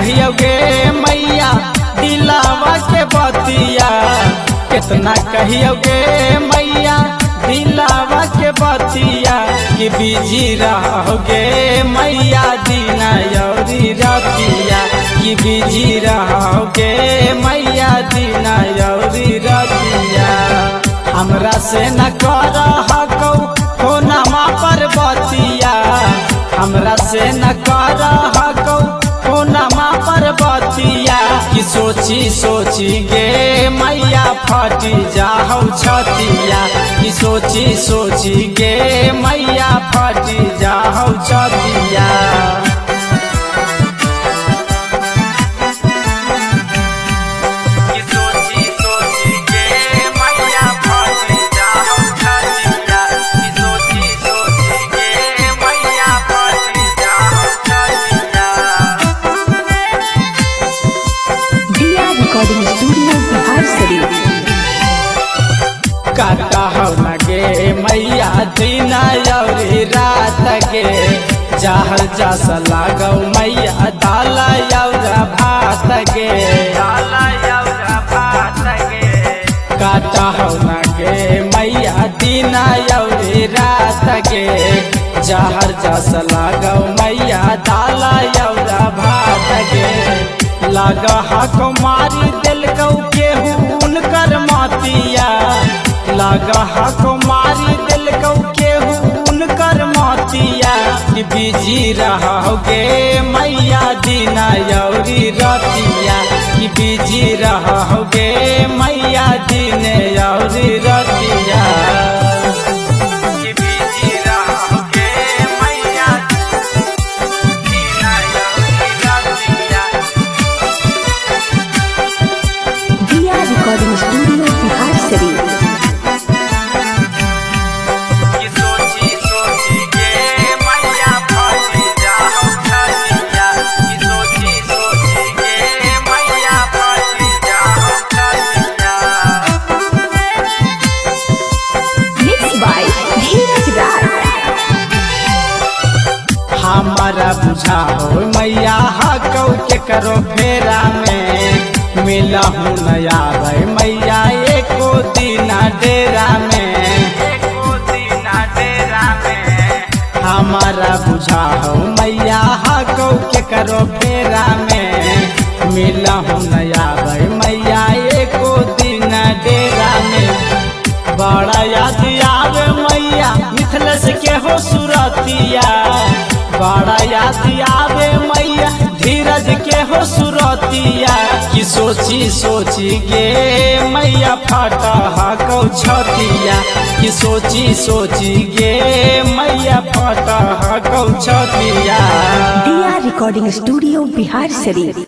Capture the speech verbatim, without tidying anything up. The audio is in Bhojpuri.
कहियोगे मैया दिलावा के बतिया, कितना कहियोगे मैया दिलावा के बतिया, कि बिजी रहोगे मैया दीना यौरी रतिया, कि बिजी रहोगे मैया दीना यौरी रतिया। हमरा से न कर हकौ फोनमा पर बतिया, हमरा से न कर हकौ फोनमा पर बतिया, कि सोची सोची गे मैया फटी जाहौ छतिया, कि सोची सोची गे मैया फटी जाहौ छतिया। काटा हो लगे मैया दीना यौरी रात के, जहर जस लागौ मैया दाला यौरा भात के, काटा हो लगे मैया दीना यौरी रात के, जहर जस लागौ मैया दाला यौरा भात के। लग हको मारी दिल गौ केहू उनकर मतिया, लगा हको मारी दिल गौ केहू उनकर मतिया, कि बिजी रहोगे मैया दीना यौरी रतिया, कि बिजी रहोगे मैया दीने यौरी रतिया। Recording studio Bihar Sharif. हमारा बुझा हो मैया हकौ के करो फेरा में, मिला हूँ नया भाई मैया एको दीना डेरा में, हमारा बुझा हो मैया हकौ के करो फेरा में, मिला हूँ नया भाई मैया एको दीना डेरा में। बड़ा याद आवे मैया मिथिलेश के हो सुरतिया, बड़ा याद आवे मैया धीरज के हो सुरतिया, कि सोची सोची गे मैया फटा हकौ छतिया, कि सोची सोची गे मैया फटा हकौ छतिया। Recording studio Bihar Sharif.